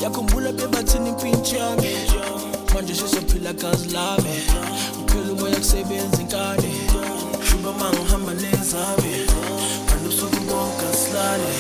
Ngiyakhumbula bebathini impintshi yami manje sizophila gazi lami uphela umoya kusebenza inkani shuba mangihamba nezami ngalusuku bonke asilale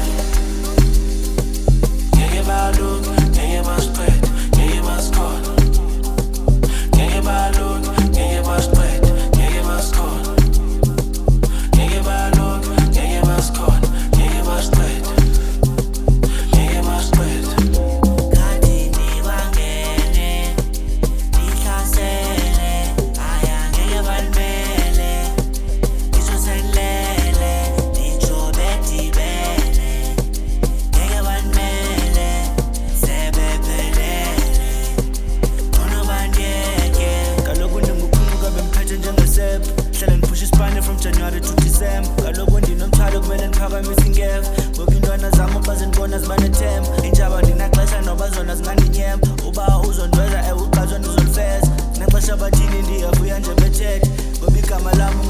ngeke balunga ngeke basiqede ngeke basikhola ngeke balunga ngeke basiqede ngeke basikhola ngeke balunga ngeke basikhona ngeke basiqede ngeke basiqede Khathini bangene ihlasele aya ngeke balimele izoselele dijobetibele ngeke balimele sebephelele khona bandiyeke kaloku ndinguqhunuka bemphethe njengesepha hlala ndiphusha isipane from January to December kaloku ndinomthwalo kumele ndiphakamise ingeva ngoku intwana zam baze ndibona zibanethemba injaba ndinaxesha noba zona zingandinyemba uba uzondweza uqazwa ndizolifeza naxesha bathini ndiyavuya nje bethethe ngoba igama lam